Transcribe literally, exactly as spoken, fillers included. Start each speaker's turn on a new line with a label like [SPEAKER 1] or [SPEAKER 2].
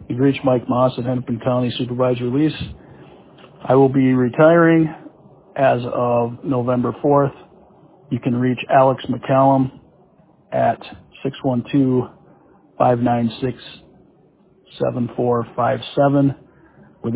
[SPEAKER 1] You've reached Mike Moss at Hennepin County Supervisor Lease. I will be retiring as of November fourth. You can reach Alex McCallum at six one two, five nine six, seven four five seven.